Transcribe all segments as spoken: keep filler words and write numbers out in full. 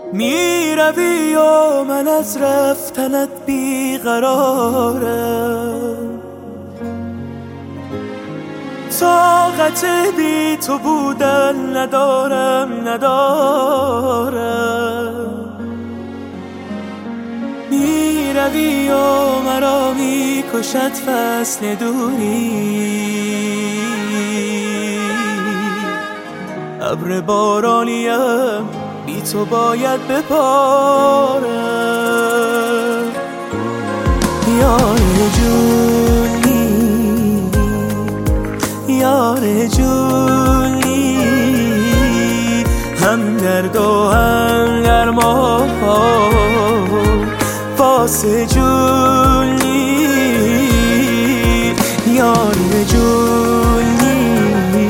می روی و من از رفتنت بیقرارم، طاقت بی تو بودن ندارم ندارم. می روی و مرا می کشد فصل دوری، ابر بارانیم بی تو باید بپارم. یار جونی یار جونی، هم درد و هم درمان واسه جونی. یار جونی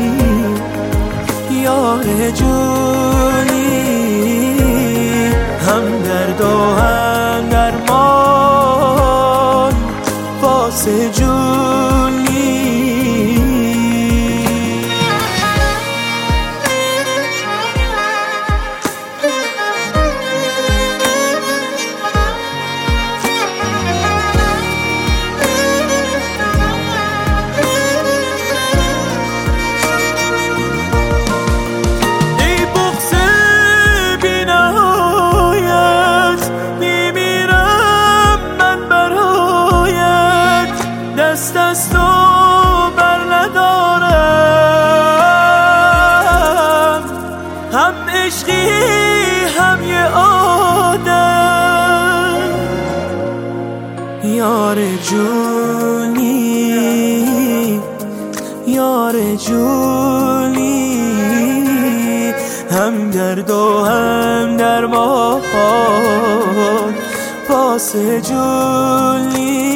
یار جونی، هم درد و هم درمان واسه جونی. دست از تو بر ندارم، هم عشقی هم یه آدم. یار جونی یار جونی، هم درد و هم درمان واسه جونی.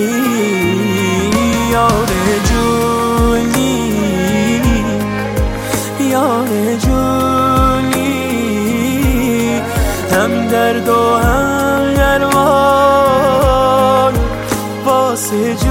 یار جونی یار جونی، هم درد و هم درمان واسه جونی.